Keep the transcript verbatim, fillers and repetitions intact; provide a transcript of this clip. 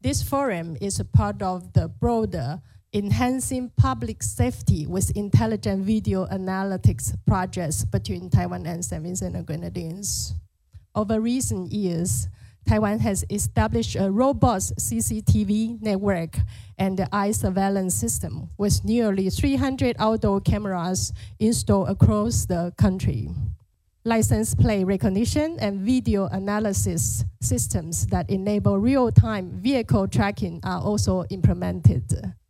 This forum is a part of the broader Enhancing Public Safety with Intelligent Video Analytics projects between Taiwan and Saint Vincent and Grenadines. Over recent years, Taiwan has established a robust C C T V network and the eye surveillance system with nearly three hundred outdoor cameras installed across the country. License plate recognition and video analysis systems that enable real-time vehicle tracking are also implemented.